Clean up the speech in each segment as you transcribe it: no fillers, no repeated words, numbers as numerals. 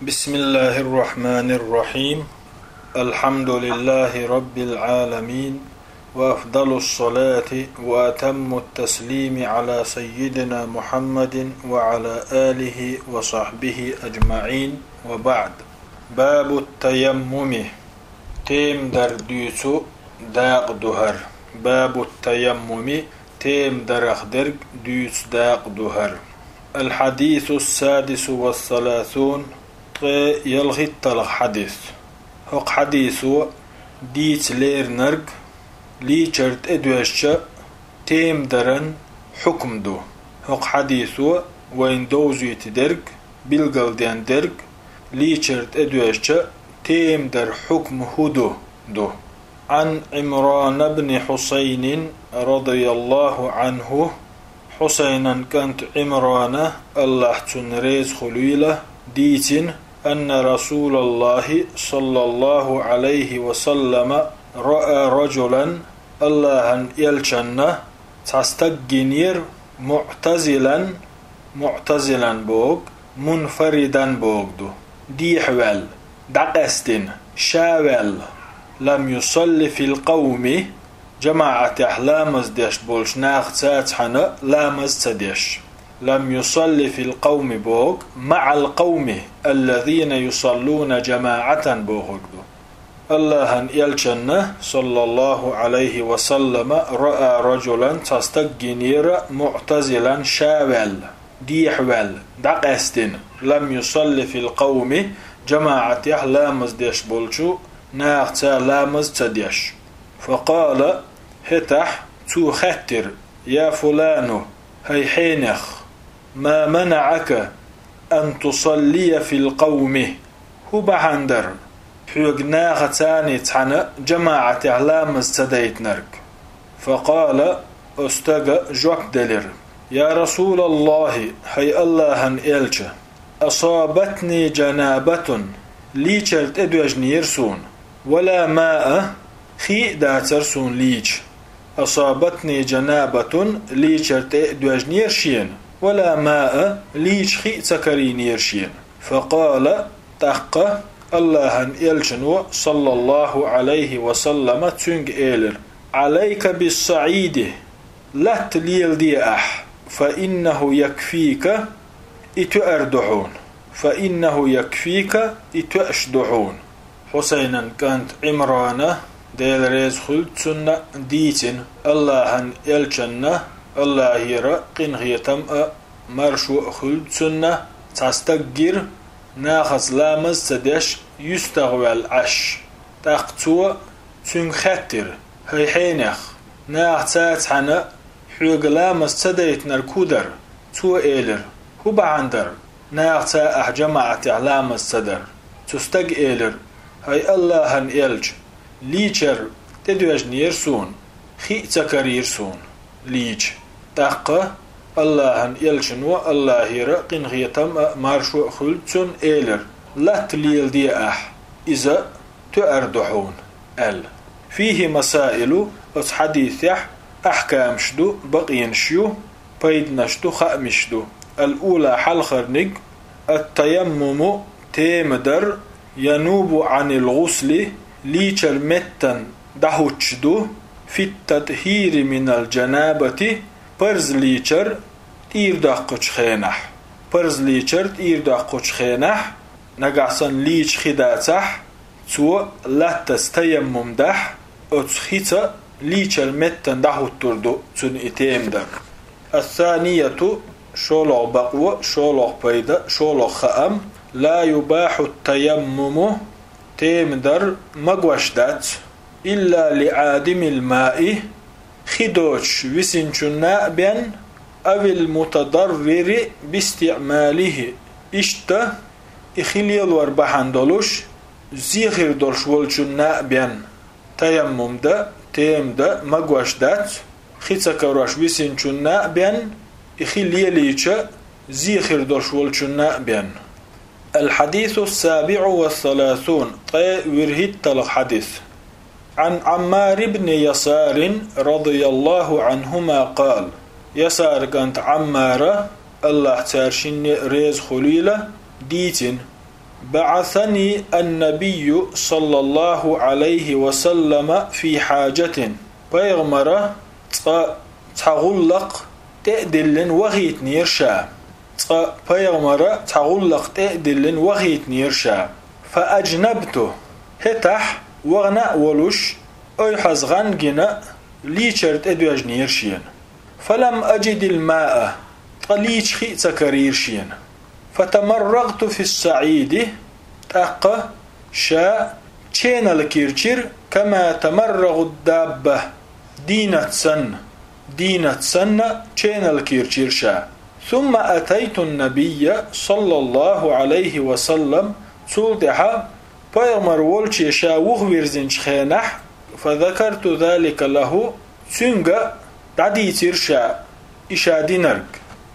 بسم الله الرحمن الرحيم. الحمد لله رب العالمين، وأفضل الصلاة وأتم التسليم على سيدنا محمد وعلى آله وصحبه أجمعين، وبعد. باب التيمم. تيم درديسو داق دهر. باب التيمم. تيم درخ درق ديس داق دهر. الحديث السادس والثلاثون. يلغي التلغ حديث. هق حديثو ديت لير نرق ليشرت ادوشة تيم درن حكم دو. هق حديثو وين دوزي تدرق بلغل ديان درق ليشرت ادوشة تيم در حكم هدو دو. عن عمران بن حسين رضي الله عنه. حسينا كانت عمران الله تنريز خليلة ديتن أن رسول الله صلى الله عليه وسلم رأى رجلا الله يلشن تستجنير معتزلا بوغ منفردا بوغدو ديحوال دقستن شاول لم يصلي في القوم جماعة أحلامز ديش بولش ناخ تاتحنا لامز تديش. لم يصلي في القوم بوغ مع القوم الذين يصلون جماعة بوغدو. الله يلشن صلى الله عليه وسلم رأى رجلا تستجنير معتزلا شاول ديحول دقستن لم يصلي في القوم جماعة أحلامز ديش بولشو ناخ تالامز تديش. فقال هتح تو خطر يا فلان هي حينخ ما منعك أن تصلي في القوم. هو بحندر حيقناغ تاني تحنا جماعة أعلام استديت نرك. فقال استقى جوك دلر يا رسول الله هي الله إلش أصابتني جنابة ليشرت إدوجني يرسون ولا ماء خي داترسون ليش. أصابتني جنابة ليشرت إدوجني يرشين ولا ماء ليش خي تكرين يرشين. فقال تحقى الله يلشنو صلى الله عليه وسلم تنج إيلر عليك بالصعيد لا تليل دي فإنه يكفيك إتؤردحون. فإنه يكفيك إتؤشدحون. حسينا كانت عمرانة ديل ريز خلد سنة ديتن الله يلشنه الله يرى قنغيتم مرشو خلد سنة تستقر ناخذ لامز تدش يستغوال عش تاقتو تنخطر هي حينخ ناخذ حنا حوق لامز تديت نركودر تو إيلر هو بعندر ناخذ أحجمعة لامز تدر تستق إيلر هي الله يلج ليشر تدوج نيرسون خي تكر يرسون ليج تاقة الله يلشنو الله يرقن غيتم مارشو خلتون إيلر لا تليل دي إذا تأردحون فيه مسائل حديث أحكام شدو بقين شيو بيد نشدو خامشدو. الأولى حلخرنق التيمم تيمدر ينوب عن الغسل ليشر متن دهوتشدو في التطهير من الجنابة برز ليشر تير داقوش خينح. برز ليشر تير داقوش خينح نقعسن ليش خداتح تو لا تستيمم دح اتخيطة ليشر متن دهو تردو تن اتيم در. الثانية شولغ بقوة شولغ بيدا شولغ خام لا يباح التيمم تيم در مقوش دات إلا لعادم الماء خدوش وسنشنا بين أو المتضرر باستعماله إشتا إخليل وربحان دولوش زيخر دولش والشنا بين تيمم دا تيم دا مقوش دات خيتسكروش وسنشنا بين إخليليشا زيخر دولش والشنا بين. الحديث السابع والثلاثون ورهد تلق حديث. عن عمار بن يسار رضي الله عنهما قال يسار كانت عمارة الله تارشين ريز خليلة ديتن بعثني النبي صلى الله عليه وسلم في حاجة بيغمرة تغلق تأدلن وغيت نيرشا بيغمرة تغلق تأدلن وغيت نيرشا فأجنبته هتح وغنا ولوش أي حزغان جنا ليشرت أدواج نيرشين فلم أجد الماء طليش خي تكريرشين فتمرغت في السعيد تأقى شاء تشين الكيرشير كما تمرغ الدابة دينة سن تشين الكيرشير شاء ثم أتيت النبي صلى الله عليه وسلم تولدها بيغمر والشي شاوخ ويرزنش خينح فذكرت ذلك له سنغ داديتير شاء إشادينرك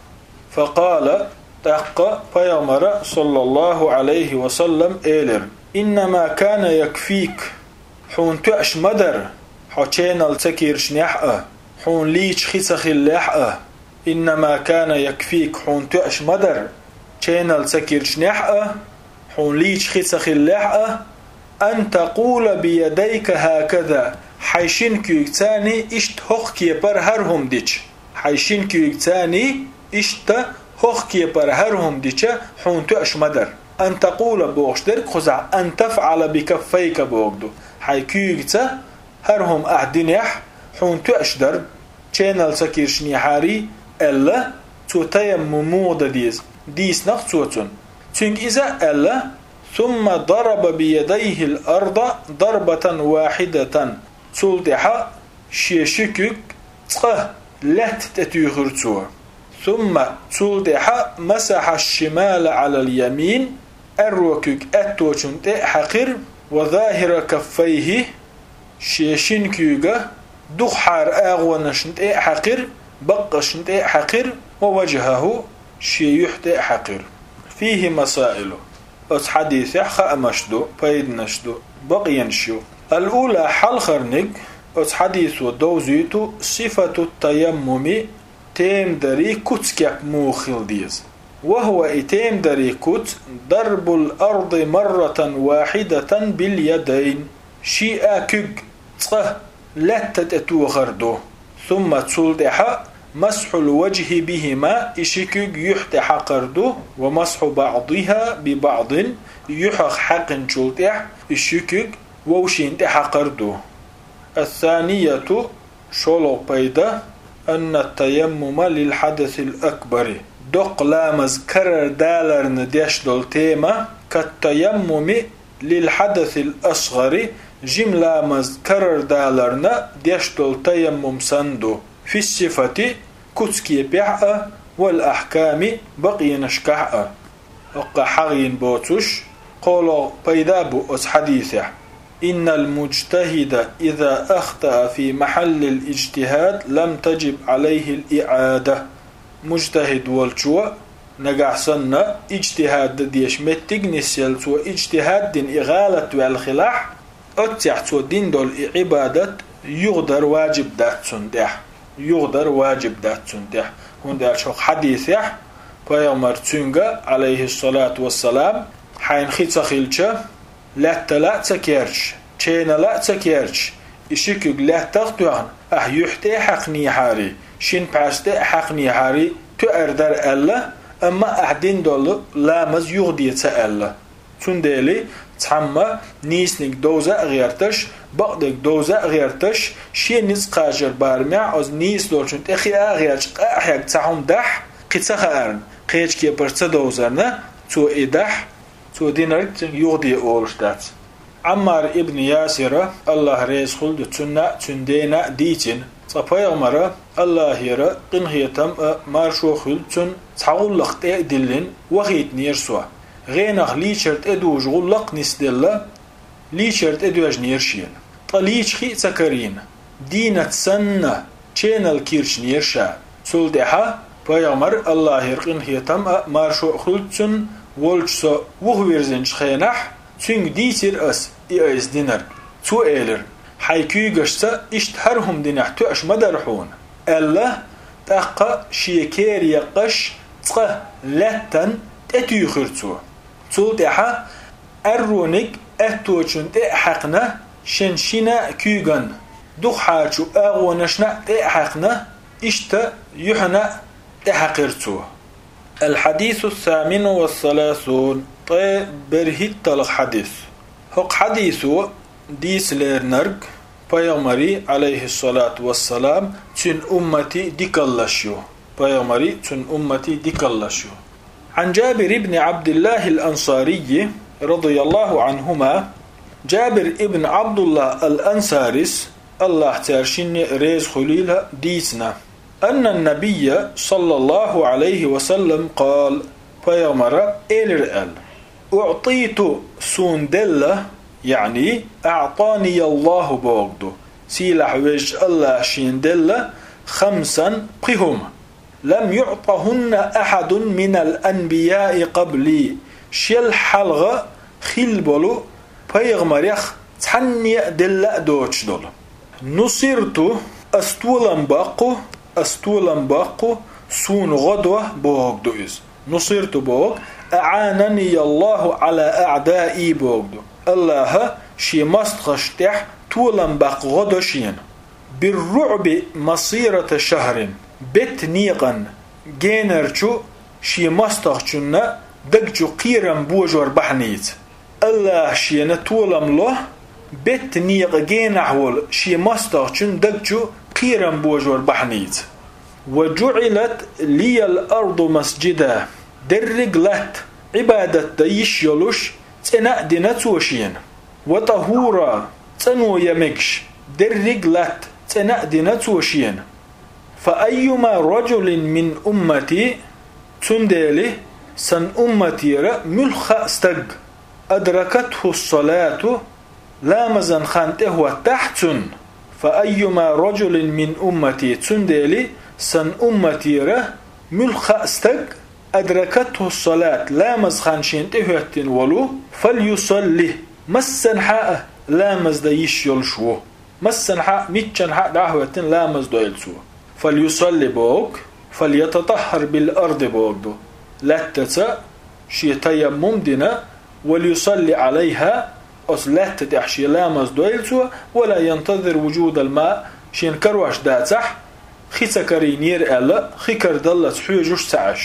فقال تحقى بيغمر صلى الله عليه وسلم إيلر إنما كان يكفيك حون تؤش مدر حوشين التكيرش نحأ حون ليش خيسخ اللحأ إنما كان يكفيك حون تؤش مدر شين التكيرش نحأ حون ليش خيسخ اللحأ أن تقول بيديك هكذا حيشين كيوكتاني اشت هخ كيبر هرهم ديش حيشين كيوكتاني اشت هخ كيبر هرهم ديش حون تؤش مدر أن تقول بوغشدر خزع أن تفعل بكفيك بوغدو حي كيوكتا هرهم أعدنيح حون تؤشدر چينال سكيرش نيحاري ألا تو تيممود ديس نقصوتون تنك إذا ألا ثم ضرب بيديه الأرض ضربة واحدة تلتح شيشكك تقه لت تتيخرتو ثم تلتح مسح الشمال على اليمين أروكك أتوشن تحقر وظاهر كفيه شيشنكيغا دخحار أغونشنت حقر بقشنت حقر ووجهه شيحت حقر فيه مسائل حديث خأمشدو بيدنشدو بقينشو الأولى حلخرنق حديث دوزيتو صفة التيمم تيم دري كتسكب موخل ديز وهو إتيم دري كت ضرب الأرض مرة واحدة باليدين شيئا كج تصه لا تتوغردو ثم تصلدح مسح الوجه بهما إشكج يحتح قردو ومسح بعضها ببعض يحق حق تشلدح إشكج ووشين تحقردو الثانية شولو بيدا أن التيمم للحدث الأكبر دق لامز كرر دالر نديش دول تيما كالتيمم للحدث الأصغر جملة مذكرر دالرنا ديشتول تيمم سندو في الصفة كتسكي بيعة والأحكام بقي نشكعة وقع حغين بوتوش قولوا بيدابو حديثة إن المجتهد إذا أخطأ في محل الاجتهاد لم تجب عليه الإعادة مجتهد والشوى نجح سنة اجتهاد ديش متق نسيل سوى اجتهاد دين إغالة والخلاح أتيح سوى دين دول عبادة يغدر واجب دات سندح يغدر واجب دات سندح هنده شوق حديثة بيامر تنجا عليه الصلاة والسلام حين خيطة خيلشة لا تكيرش تشينا لا تكيرش إشيكوك لا تغتوان يحتي حقني حاري شين باستي حقني حاري تؤردر ألا أما أحدين دول لامز يغدي تألا تندالي تحمى نيسنك دوزة غيرتش بقدك دوزة غيرتش شي نيس قاجر بارمع أز نيس دولشن تخي أغيرش أحياك تحهم دح قيتسخ أرن قيتش كي برسة دوزرنا تو إدح تو دينرك يغدي أولشتات عمار ابن ياسر الله ريز خلد تندينا ديتين صفايغمرا الله يرى قنهيتم مارشو خلتن تعلق تأدلن وغيت نيرسوا غينغ ليشرت ادوج غلق نسدلا ليشرت ادوج نيرشين طليش خي تكرين دينة سنة چينل كيرش نيرشا سلدحا بايغمر الله يرى قنهيتم مارشو خلتن والجسو وغويرزنش خينح تنگ ديتر اس ايز دينر تو ايلر حيكي قشتا اشتهرهم دينح تؤش مدرحون ألا تقى شيكير يقش تقى لتن تتيخرتو تلتحا أرونك أتوشن تحقنا شنشنا كيغن دخحاچو أغونشنا تحقنا إشتا يحنا تحقرتو. الحديث 38 برهت تلق حديث هق حديثو ديس ليرنرق Paygamberi aleyhissalatu vesselam tün ümmeti dikallaşıyor. Paygamberi tün ümmeti dikallaşıyor. An Cabir ibn Abdullah el-Ansari radıyallahu anhuma Cabir ibn Abdullah el-Ansaris Allah terşinni rez hulila diyisna. Annen nebiyye sallallahu aleyhi ve sellem kal Paygamberi elir el. U'titu sundella يعني أعطاني الله بوغدو سيلح وجه الله شيندل 5 قهم لم يعطهن أحد من الأنبياء قبلي شل حلغة خلبلو بيغمريخ تحني دل دوش دول نصرت أستولن باقو سون غدوة بوغدو إز نصرت بوغ أعانني الله على أعدائي بوغدو الله شي مستخشتح طولن باق غدوشين بالرعب مصيرة شهر بيت نيقن جينرچو شي مستخشنا دقجو قيرن بوجور بحنيت الله شي نطولن له بيت نيق جينحول شي مستخشن دقجو قيرن بوجور بحنيت وجعلت لي الأرض مسجدا درقلت عبادة ديش يلوش تنا ديناتوشين وطهورا تنو يمكش درقلت تنا ديناتوشين فأيما رجل من أمتي تندالي سن أمتي ملخ استق أدركته الصلاة لامزن خانته وتحتن فأيما رجل من أمتي تندالي سن أمتي ملخ استق أدركته الصلاة لامز خانشين تهوتين ولو فليصلي مسن حق لامز دايش يلشو مسن حق ميتشن حق دعوتين لامز دويلسو فليصلي بوك فليتطهر بالأرض بوك دو لاتتا شي تيمم دينا وليصلي عليها أصلات تحشي لامز دويلسو ولا ينتظر وجود الماء شين كرواش داتح خيسا كرينير ألا خيكر دلت حيوجوش سعش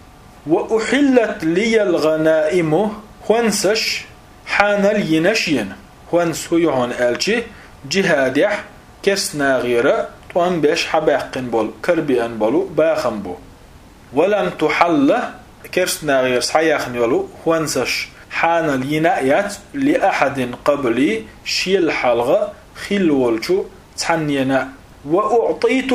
وأحلت لي الغنائم خونسش حان الينشين خونس هيهون ألشي جهادح كسنا غيره طوان بيش حباقن بول كربيان بولو باخن بو ولم تحل كسنا غير سحياخن يولو خونسش حان الينايات لأحد قبلي شيل حلغة خلولشو تحنينا وأعطيت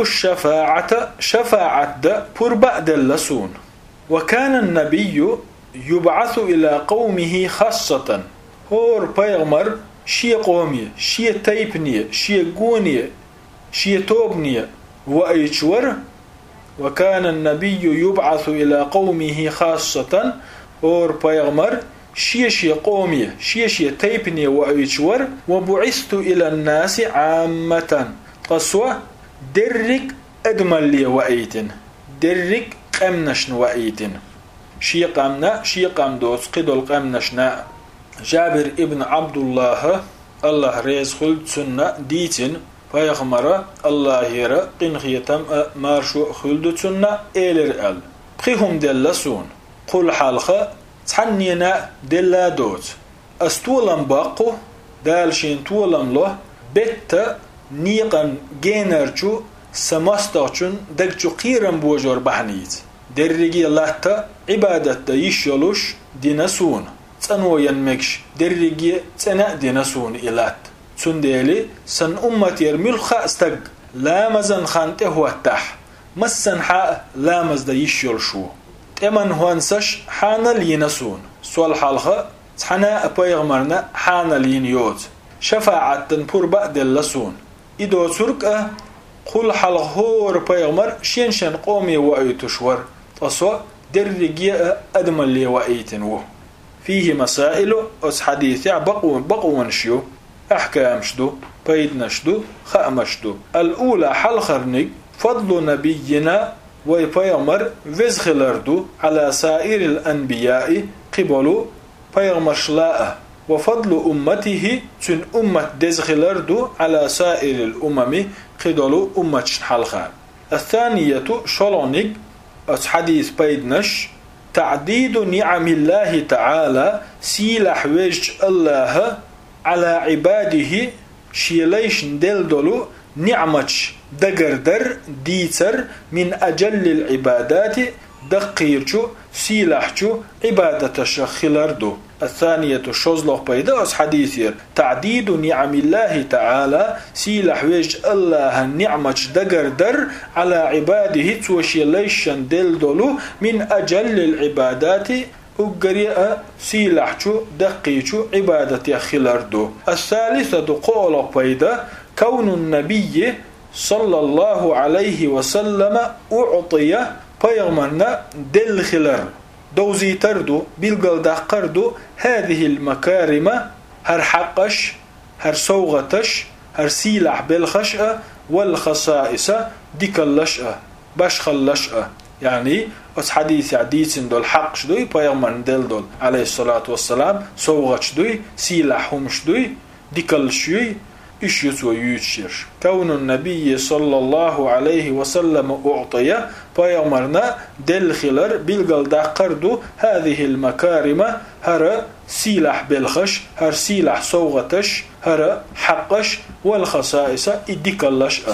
شفاعة دا بربأ دلسون وكان النبي يبعث إلى قومه خاصة هور بيغمر شي قومي شي تيبني شي قوني شي توبني وأيشور وكان النبي يبعث إلى قومه خاصة هور بيغمر شي قومي شي تيبني وأيشور وبعثت إلى الناس عامة قصوة درك أدمل لي وأيتن درك قمنشن وأيتن شي قمنا شي قم دوس قدل قمنشنا جابر ابن عبد الله ريز خلد سنة ديتن فيغمر الله يرى قنخيتم مارشو خلد سنة إيلر أل بخيهم دلسون قل حلقة تحنينا دلا دوت أستولن باقو دالشين تولن له بيت نيقن جينرچو سماستاچون دقچو قيرن بوجور بحنيت درجي لاتا عبادة يشيلوش دينسون تنو ينمكش درجي تنا دينسون إلات تندالي سن أمتي الملخ استق لامزن خانته واتح مسن حق لامز دا يشيلشو تمن هوانسش حانا لينسون سوال حالخة تحنا أبايغمرنا حانا لينيوت شفاعة تنبور بعد اللسون إدو ترك قل حلغور بايغمر شين قومي وأيتشور تصوى درجي أدمل لي وأيتنوه فيه مسائل أس حديث بقون شيو أحكام شدو بيدنا شدو خأم شدو الأولى حلخرنك فضل نبينا ويبايغمر وزخلردو على سائر الأنبياء قبلو بايغمر شلاء وفضل أمته تن أمة دزخلردو على سائر الأمم قدلو أمة حلخان. الثانية شلونك حديث بيدنش تعديد نعم الله تعالى سيلح وجه الله على عباده شيليش دلدلو نعمتش دقردر ديتر من أجل العبادات دقيرشو سيلحشو عبادة شخلردو. الثانية شوزلوخ بيدا حديثير تعديد نعم الله تعالى سيلح وجه الله نعمتش دقردر على عباده توشيليشن دلدلو من أجل العبادات وقريئة سيلحشو دقيرشو عبادة خلردو. الثالثة قول بيدا كون النبي صلى الله عليه وسلم أعطي بيغمرنا دل خلر دوزي تردو بالقل دقردو هذه المكارم هر حقش هر سوغتش هر سيلح بالخشأة والخصائص ديك اللشأة بشخ اللشأة. يعني حديث عديث دول حق شدوي بيغمرنا دل دول عليه الصلاة والسلام سوغت شدوي سيلحهم شدوي ديك الشوي إيش يسوى يوتشير. كون النبي صلى الله عليه وسلم أعطي بيغمرنا دل خلر بالقل دقردو هذه المكارم هر سيلح بالخش هر سيلح صوغتش هر حقش والخصائص إديك اللشأة.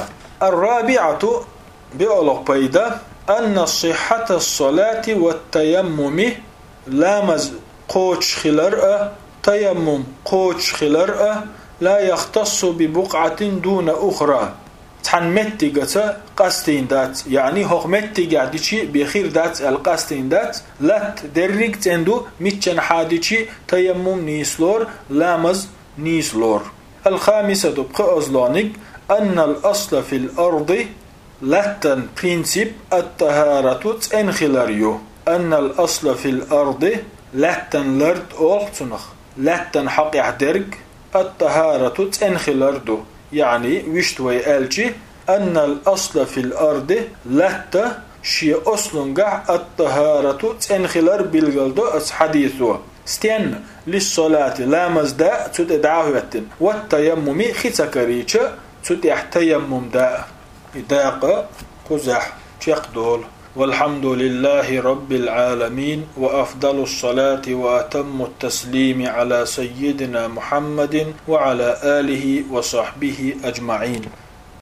الرابعة بأولوك بيدا أن صحة الصلاة والتيمم لامز قوش خلر تيمم قوش خلر لا يختص ببقعة دون أخرى. تحن متجة قستين دات يعني هو متجة ديشي بخير دات القستين دات لا تدرج تندو متشن حاديشي تيمم نيسلور لامز نيسلور. الخامسة بقى أزلانك أن الأصل في الأرض لاتن برينسيب الطهارة تنخلاريو. أن الأصل في الأرض لاتن لرد أولتنخ لاتن حق يحدرج الطهارة تنخلردو. يعني ويشتوي ألجي أن الأصل في الأرض لتا شي أصلنقع الطهارة تنخلر بالقلدو حديثو. استين للصلاة لا مزداء تدعوهتن والتيمم خسكريش تدعتيمم داء إداق قزح تيقدول. والحمد لله رب العالمين وأفضل الصلاة وأتم التسليم على سيدنا محمد وعلى آله وصحبه أجمعين.